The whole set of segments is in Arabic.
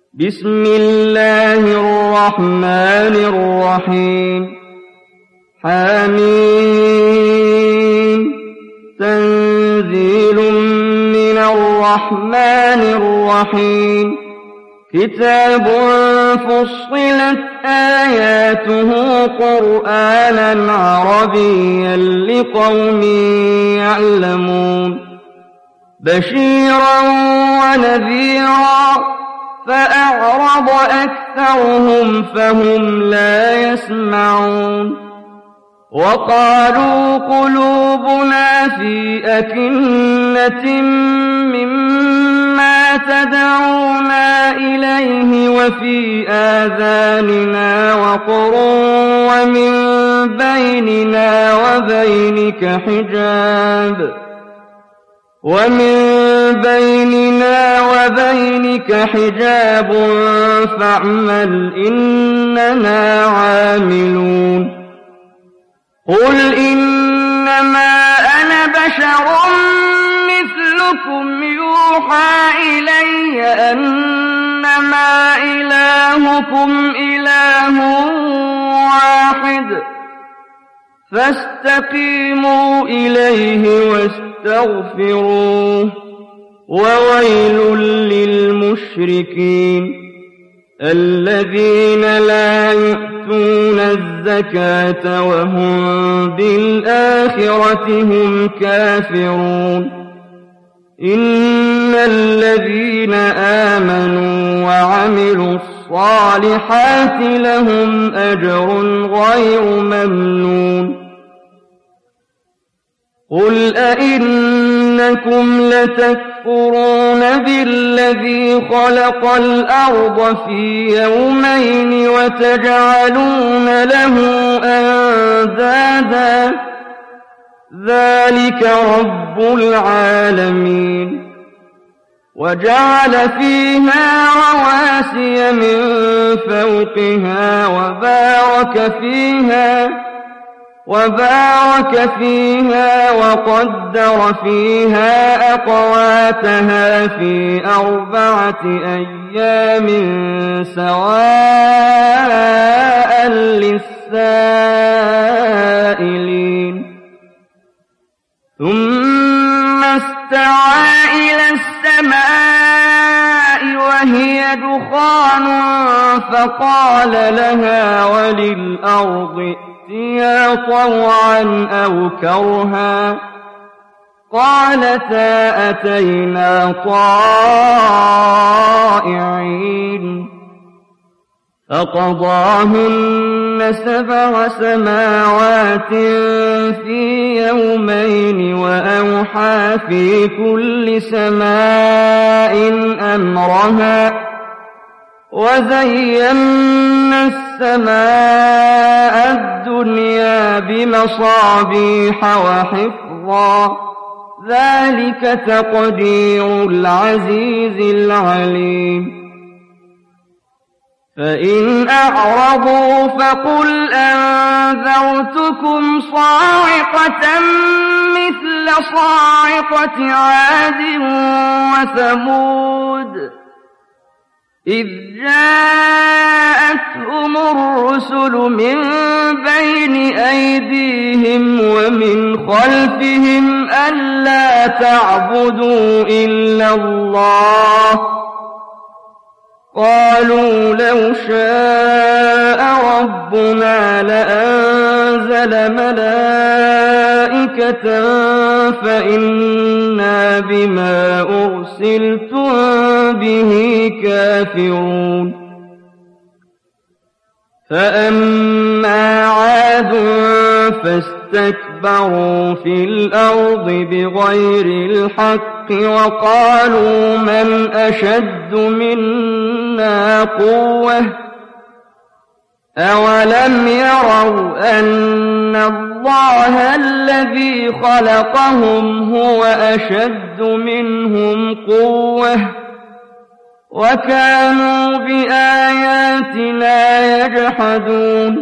بسم الله الرحمن الرحيم حميم تنزيل من الرحمن الرحيم كتاب فصلت آياته قرآنا عربيا لقوم يعلمون بشيرا ونذيرا فأعرض أكثرهم فهم لا يسمعون وقالوا قلوبنا في أكنة مما تدعونا إليه وفي آذاننا وقر ومن بيننا وبينك حجاب فاعمل إننا عاملون قل إنما أنا بشر مثلكم يوحى إلي أنما إلهكم إله واحد فاستقيموا إليه واستغفروه وويل للمشركين الذين لا يؤتون الزكاة وهم بالآخرة هم كافرون إن الذين آمنوا وعملوا الصالحات لهم أجر غير ممنون قل أئنكم لتكفرون بالذي خلق الأرض في يومين وتجعلون له أندادا ذلك رب العالمين وجعل فيها رواسي من فوقها وبارك فيها وقدر فيها أقواتها في 4 أيام سواء للسائلين ثم استوى إلى السماء وهي دخان فقال لها وللأرض ائتيا طوعا أو كرها قالتا أتينا طائعين فقضاهن 7 سماوات في يومين وأوحى في كل سماء أمرها وزينا السماء الدنيا بمصابيح وحفظا ذلك تقدير العزيز العليم فإن أعرضوا فقل أنذرتكم صاعقة مثل صاعقة عاد وثمود إذ جاءتهم الرسل من بين أيديهم ومن خلفهم ألا تعبدوا إلا الله قالوا لو شاء ربنا لأنزل ملائكة فإنا بما أرسلتم به كافرون فأما عاد فاستكبروا في الأرض بغير الحق وقالوا من أشد منا قوة أولم يروا أن الله الذي خلقهم هو أشد منهم قوة وكانوا بآياتنا يجحدون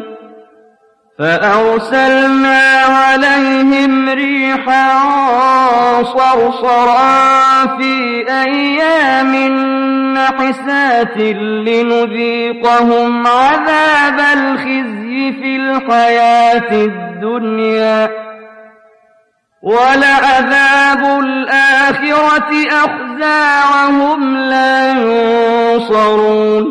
فأرسلنا عليهم ريحا صرصرا في أيام حسات لنذيقهم عذاب الخزي في الحياة الدنيا ولعذاب الآخرة أخزى وهم لا ينصرون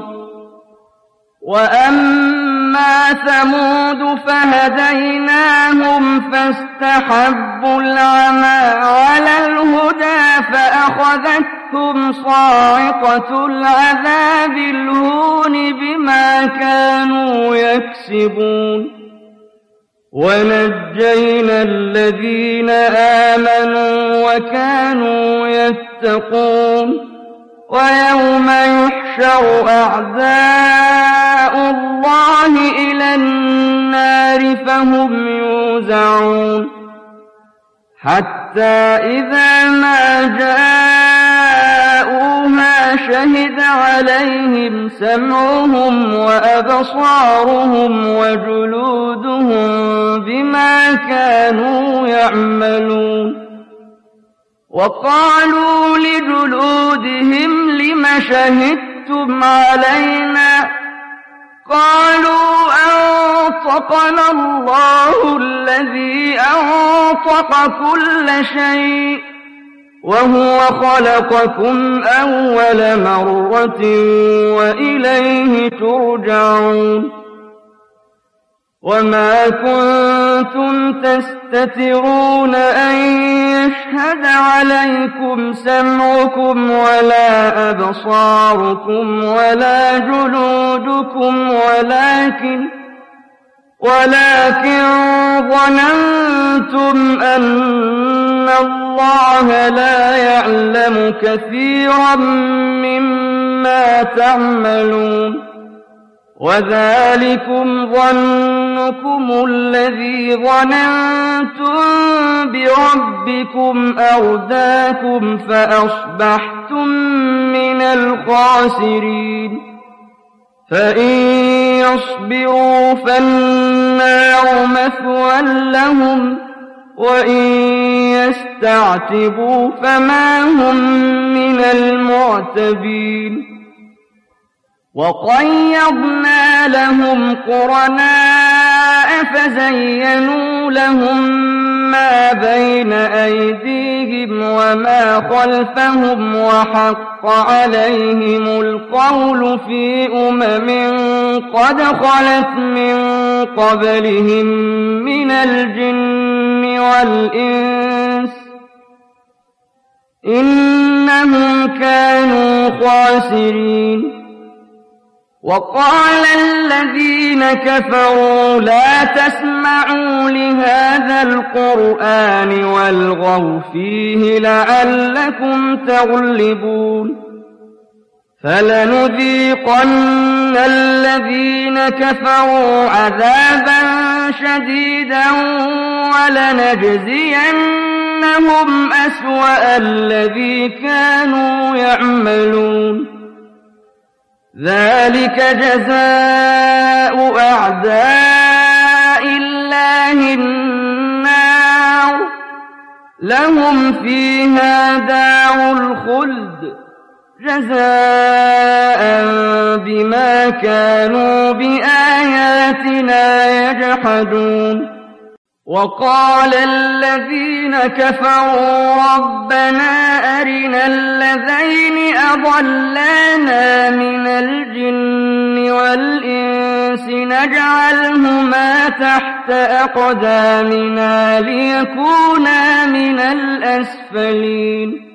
وأما ثمود فهديناهم فاستحبوا العمى على الهدى فأخذتهم صاعقة العذاب الهون بما كانوا يكسبون ونجينا الذين آمنوا وكانوا يتقون ويوم يحشر أعداء الله إلى النار فهم يوزعون حتى إذا ما جاءوها شهد عليهم سمعهم وأبصارهم وجلودهم بما كانوا يعملون وقالوا لجلودهم لم شهدتم علينا قالوا أنطقنا الله الذي أنطق كل شيء وهو خلقكم أول مرة وإليه ترجعون وما كنتم تستترون أن يشهد عليكم سمعكم ولا أبصاركم ولا جلودكم ولكن ظننتم أن الله لا يعلم كثيرا مما تعملون وذلكم ظنكم الذي ظننتم بربكم أرداكم فأصبحتم من الخاسرين فإن يصبروا فالنار مثوى لهم وإن يستعتبوا فما هم من المعتبين وقيضنا لهم قرناء فزينوا لهم ما بين أيديهم وما خلفهم وحق عليهم القول في قد خلت من قبلهم من الجن والإنس إنهم كانوا خاسرين وقال الذين كفروا لا تسمعوا لهذا القرآن والغوا فيه لعلكم تغلبون فلنذيقن الذين كفروا عذابا شديدا ولنجزينهم أسوأ الذي كانوا يعملون ذلك جزاء أعداء الله النار لهم فيها دار الخلد جزاء بما كانوا بآياتنا يجحدون وقال الذين كفروا ربنا أرنا الذين أضلانا من الجن والإنس نجعلهما تحت أقدامنا ليكونا من الأسفلين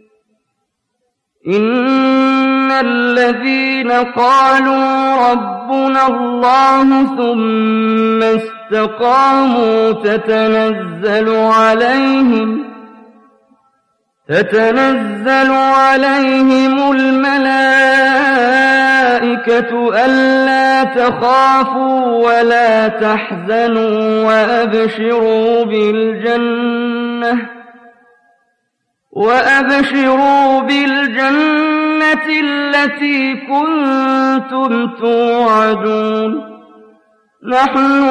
إن الذين قالوا ربنا الله ثم استقاموا تتنزل عليهم الملائكة ألا تخافوا ولا تحزنوا وأبشروا بالجنة التي كنتم توعدون نحن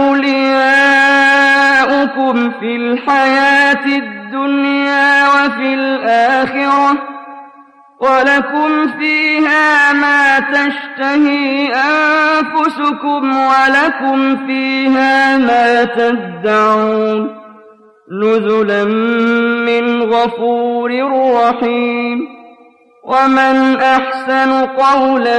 أولياؤكم في الحياة الدنيا وفي الآخرة ولكم فيها ما تشتهي أنفسكم ولكم فيها ما تدعون نزلا من غفور رحيم ومن أحسن قولا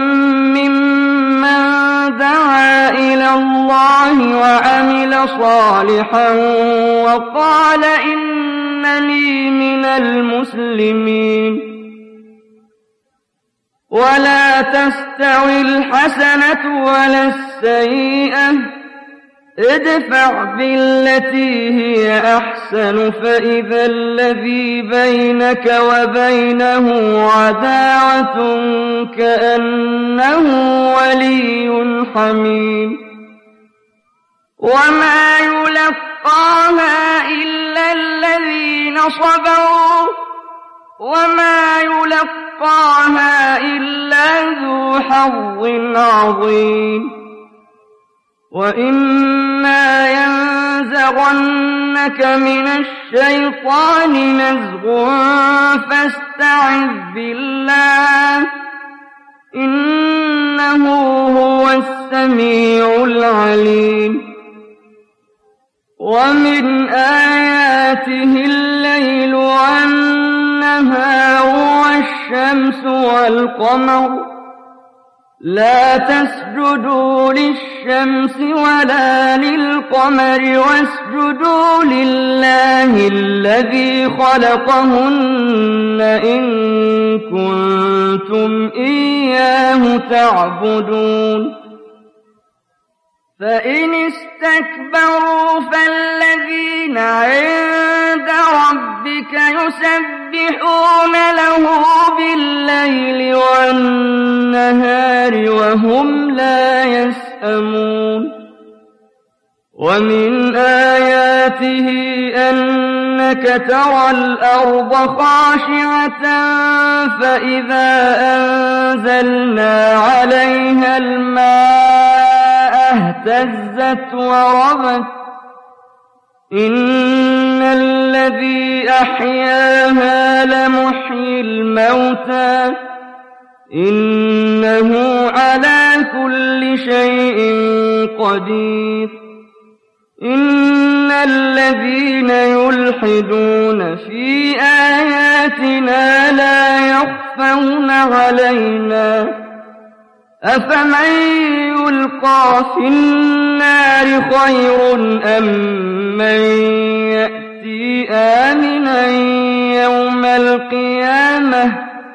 ممن دعا إلى الله وعمل صالحا وقال إنني من المسلمين ولا تستوي الحسنة ولا السيئة ادفع بالتي هي أحسن فإذا الذي بينك وبينه عداوة كأنه ولي حميم وما يلقاها إلا الذين صبروا وما يلقاها إلا ذو حظ عظيم وإما ينزغنك من الشيطان نزغ فاستعذ بالله إنه هو السميع العليم ومن آياته الليل والنهار والشمس والقمر لا تسجدوا للشمس ولا للقمر واسجدوا لله الذي خلقهن إن كنتم إياه تعبدون فإن استكبروا فالذين عند ربك يسبحون له بالليل والنهار وهم لا يسأمون ومن آياته أنك ترى الأرض خاشعة فإذا أنزلنا عليها الماء اهتزت وربت إن الذي أحياها لمحيي الموتى إنه على كل شيء قدير إن الذين يلحدون في آياتنا لا يخفون علينا أفمن يلقى في النار خير أم من يأتي آمنا يوم القيامة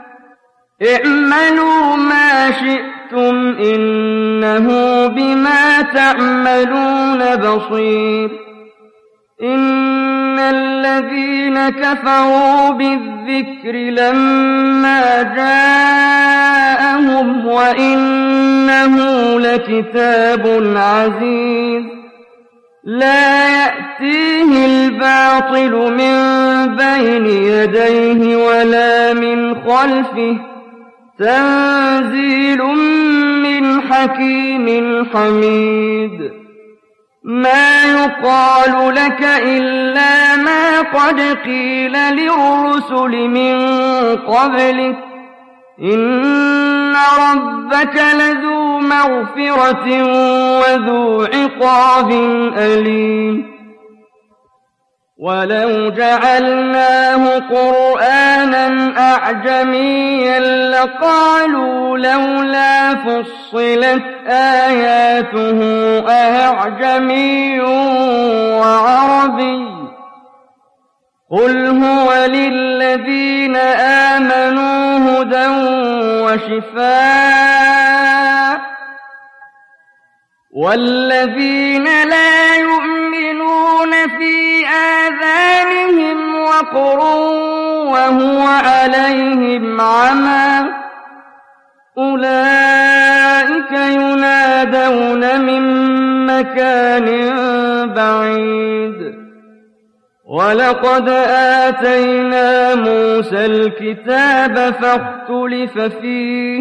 اعملوا ما شئتم إنه بما تعملون بصير إن الذين كفروا بالذكر لما جاءهم وإنه لكتاب عزيز لا يأتيه الباطل من بين يديه ولا من خلفه تنزيل من حكيم حميد ما يقال لك إلا ما قد قيل للرسل من قبلك إن ربك لذو مغفرة وذو عقاب أليم ولو جعلناه قرآنا أعجميا لقالوا لولا فصلت آياته أعجمي وعربي قل هو للذين آمنوا هدى وشفاء والذين لا يؤمنون في آذانهم وقر وهو عليهم عمى أولئك ينادون من مكان بعيد ولقد آتينا موسى الكتاب فاختلف فيه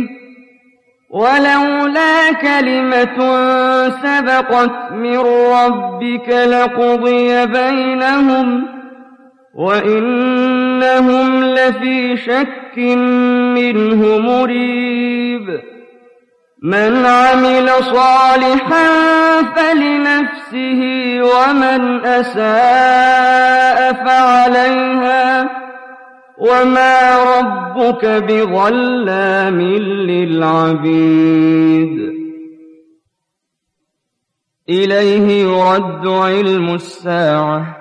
ولولا كلمة سبقت من ربك لقضي بينهم وإن إنهم لفي شك منه مريب من عمل صالحا فلنفسه ومن أساء فعليها وما ربك بظلام للعبيد إليه يرد علم الساعة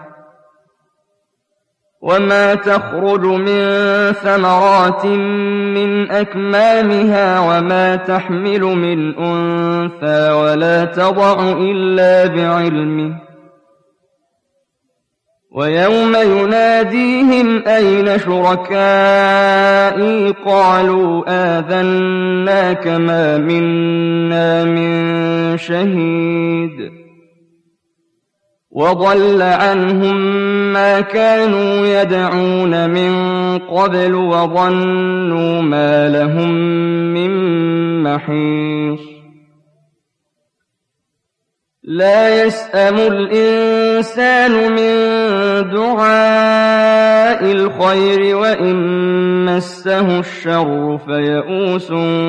وما تخرج من ثمرات من أكمامها وما تحمل من أنثى ولا تضع إلا بعلمه ويوم يناديهم أين شركائي قالوا آذناك ما منا من شهيد وضل عنهم ما كانوا يدعون من قبل وظنوا ما لهم من محيص لا يسأم الإنسان من دعاء الخير وإن مسه الشر فيئوس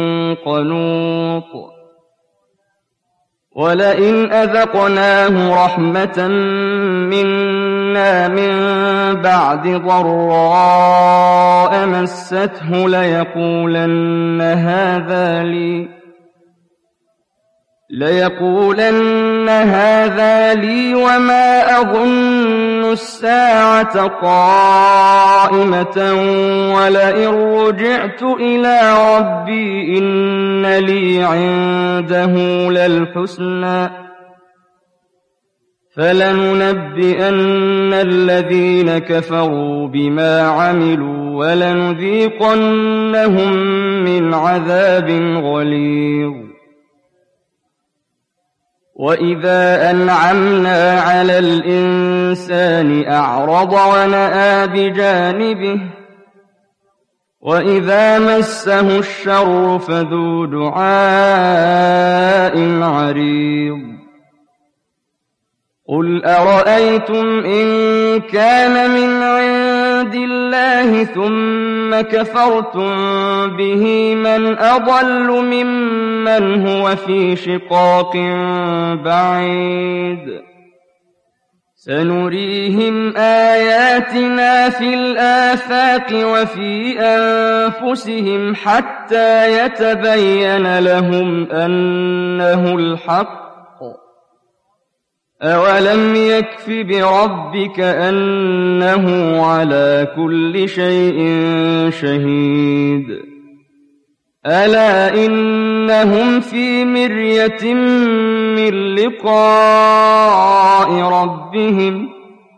قنوط ولئن أذقناه رحمة منا من بعد ضراء مسته ليقولن هذا لي وما أظن الساعة قائمة ولئن رجعت إلى ربي إن لي عنده للحسنى فلننبئن الذين كفروا بما عملوا ولنذيقنهم من عذاب غليظ وإذا أنعمنا على الإنسان أعرض ونأى بجانبه وإذا مسه الشر فذو دعاء عريض قل أرأيتم إن كان من عند الله ثم كفرتم به من أضل ممن هو في شقاق بعيد سنريهم آياتنا في الآفاق وفي أنفسهم حتى يتبين لهم أنه الحق أولم يكف بربك أنه على كل شيء شهيد ألا إنهم في مرية من لقاء ربهم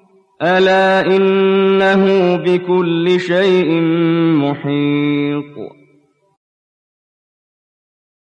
ألا إنه بكل شيء محيط